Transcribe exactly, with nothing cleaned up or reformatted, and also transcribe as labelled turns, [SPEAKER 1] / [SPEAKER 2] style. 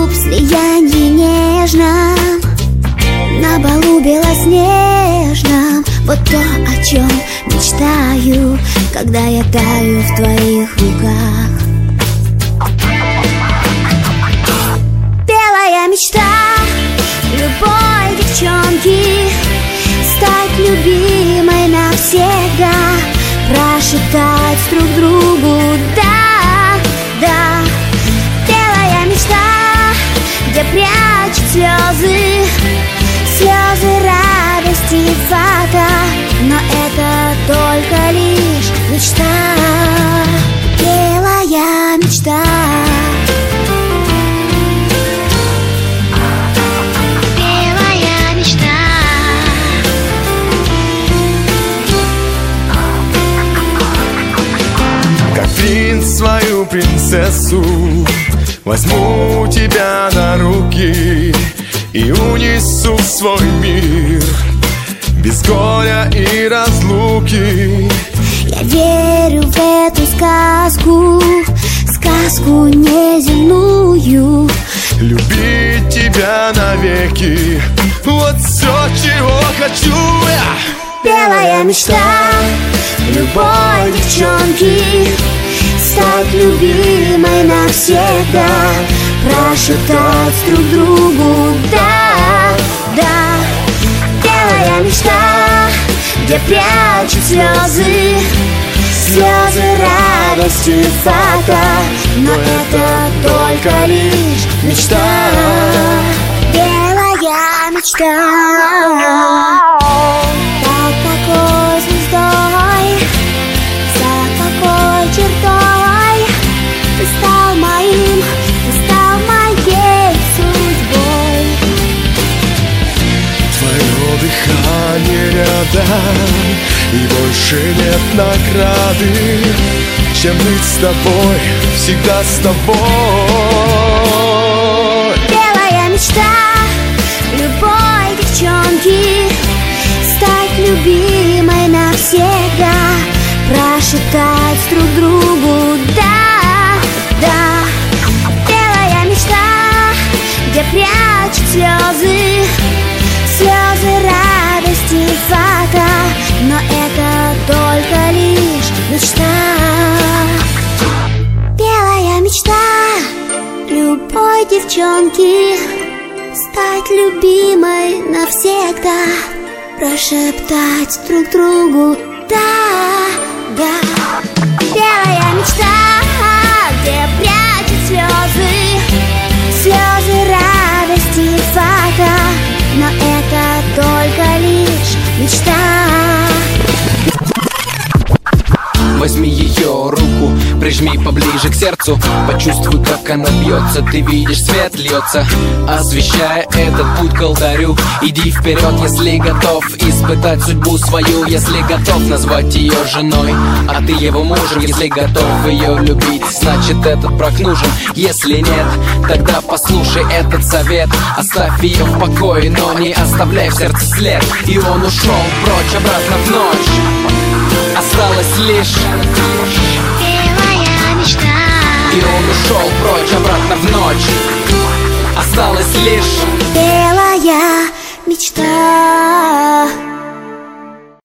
[SPEAKER 1] губ слиянье нежном, на балу белоснежном. Вот то, о чем мечтаю, когда я таю в твоих руках. Белая мечта любой девчонки — стать любимой навсегда, прошептать друг другу «да, да». Белая мечта, где прячут слезы, слезы радости и фата, но это только лишь мечта. Белая мечта.
[SPEAKER 2] Принц свою принцессу, возьму тебя на руки и унесу в свой мир без горя и разлуки.
[SPEAKER 1] Я верю в эту сказку, сказку неземную.
[SPEAKER 2] Любить тебя навеки, вот все, чего хочу я.
[SPEAKER 1] Белая мечта любой девчонки — стать любимой навсегда, прошептать друг другу «да, да». Белая мечта, где прячут слезы, слезы радости и фата, но это только лишь мечта. Белая мечта. Под какой звездой, за какой чертой ты стал моим, ты стал моей судьбой.
[SPEAKER 2] Твое дыхание рядом, и больше нет награды, чем быть с тобой, всегда с тобой.
[SPEAKER 1] Белая мечта любой девчонки — стать любимой навсегда, прошептать друг другу «да, да». Белая мечта, где прячут слезы, слезы радости и фата, но это только лишь мечта. Белая мечта любой девчонки — стать любимой навсегда, прошептать друг другу «да, да». Белая мечта, где прячут слезы, слезы радости и фата, но это только лишь мечта.
[SPEAKER 3] Возьми ее руку, прижми поближе к сердцу, почувствуй, как она бьется. Ты видишь, свет льется, освещая этот путь к алтарю. Иди вперед, если готов испытать судьбу свою, если готов назвать ее женой, а ты его мужем. Если готов ее любить, значит этот брак нужен. Если нет, тогда послушай этот совет. Оставь ее в покое, но не оставляй в сердце след. И он ушел прочь, обратно в ночь. Осталось лишь
[SPEAKER 1] белая мечта.
[SPEAKER 3] И он ушел прочь, обратно в ночь. Осталось лишь
[SPEAKER 1] белая мечта.